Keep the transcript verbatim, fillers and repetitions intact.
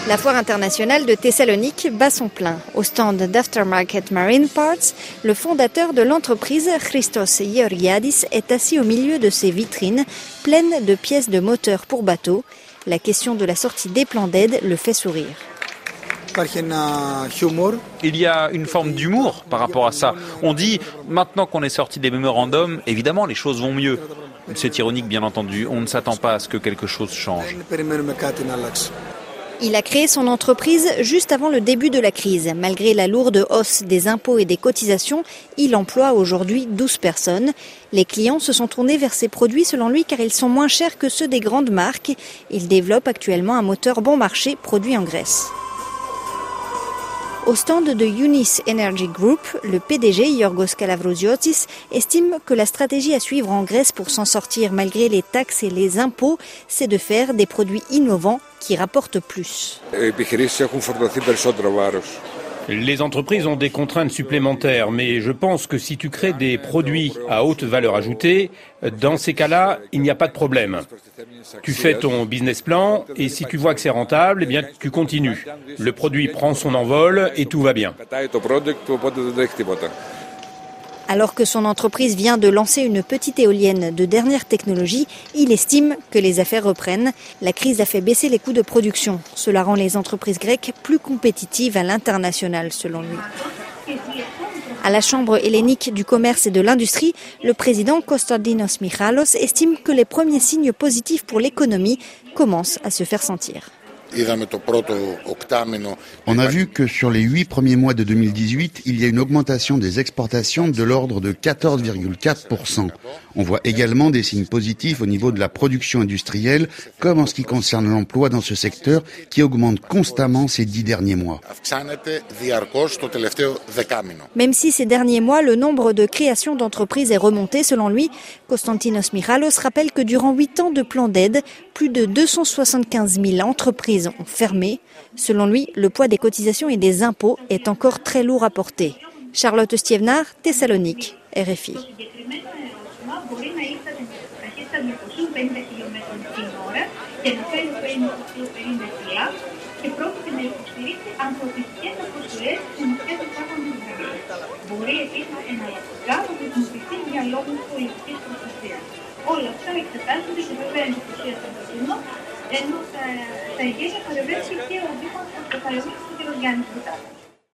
La foire internationale de Thessalonique bat son plein. Au stand d'Aftermarket Marine Parts, le fondateur de l'entreprise, Christos Georgiadis, est assis au milieu de ses vitrines, pleines de pièces de moteurs pour bateaux. La question de la sortie des plans d'aide le fait sourire. Il y a une forme d'humour par rapport à ça. On dit, maintenant qu'on est sorti des mémorandums, évidemment les choses vont mieux. C'est ironique bien entendu, on ne s'attend pas à ce que quelque chose change. Il a créé son entreprise juste avant le début de la crise. Malgré la lourde hausse des impôts et des cotisations, il emploie aujourd'hui douze personnes. Les clients se sont tournés vers ses produits selon lui car ils sont moins chers que ceux des grandes marques. Il développe actuellement un moteur bon marché produit en Grèce. Au stand de Unis Energy Group, le P D G Yorgos Kalavrouziotis estime que la stratégie à suivre en Grèce pour s'en sortir malgré les taxes et les impôts, c'est de faire des produits innovants qui rapportent plus. Les entreprises ont des contraintes supplémentaires, mais je pense que si tu crées des produits à haute valeur ajoutée, dans ces cas-là, il n'y a pas de problème. Tu fais ton business plan et si tu vois que c'est rentable, eh bien tu continues. Le produit prend son envol et tout va bien. Alors que son entreprise vient de lancer une petite éolienne de dernière technologie, il estime que les affaires reprennent. La crise a fait baisser les coûts de production. Cela rend les entreprises grecques plus compétitives à l'international, selon lui. À la Chambre hellénique du commerce et de l'industrie, le président Konstantinos Michalos estime que les premiers signes positifs pour l'économie commencent à se faire sentir. On a vu que sur les huit premiers mois de deux mille dix-huit, il y a une augmentation des exportations de l'ordre de quatorze virgule quatre pour cent. On voit également des signes positifs au niveau de la production industrielle, comme en ce qui concerne l'emploi dans ce secteur, qui augmente constamment ces dix derniers mois. Même si ces derniers mois, le nombre de créations d'entreprises est remonté, selon lui, Konstantinos Michalos rappelle que durant huit ans de plan d'aide, plus de deux cent soixante-quinze mille entreprises ont fermé. Selon lui, le poids des cotisations et des impôts est encore très lourd à porter. Charlotte Stievnar, Thessalonique, R F I. Όλα αυτά εξετάζονται σε βέβαια ανησυχία των Αθηνών, ενώ θα ηγέσει θα ρεβέσει και ο Δήμος Θεσσαλονίκης και ο Γιάννης Βουτάκης.